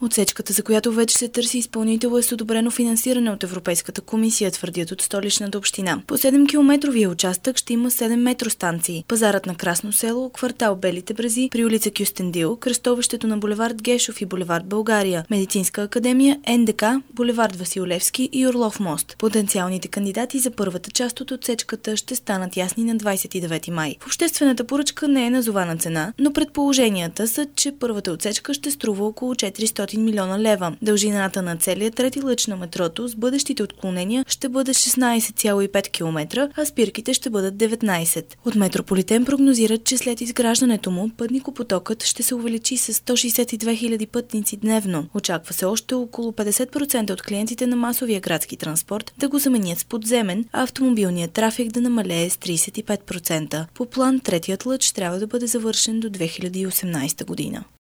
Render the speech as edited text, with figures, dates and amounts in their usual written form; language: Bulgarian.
Отсечката, за която вече се търси изпълнител, е с одобрено финансиране от Европейската комисия, твърдят от Столичната община. По 7-километровия участък ще има 7 метростанции. Пазарът на Красно село, квартал Белите брези, при улица Кюстендил, кръстовището на булевард Гешов и булевард България, Медицинска академия, НДК, булевард Васил Левски и Орлов мост. Потенциалните кандидати за първата част от отсечката ще станат ясни на 29 май. В обществената поръчка не е назована цена, но предположенията са, че първата отсечка ще струва около 400 милиона лева. Дължината на целия трети лъч на метрото с бъдещите отклонения ще бъде 16,5 км, а спирките ще бъдат 19. От Метрополитен прогнозират, че след изграждането му пътникопотокът ще се увеличи с 162 000 пътници дневно. Очаква се още около 50% от клиентите на масовия градски транспорт да го заменят с подземен, а автомобилният трафик да намалее с 35%. По план третият лъч трябва да бъде завършен до 2018 година.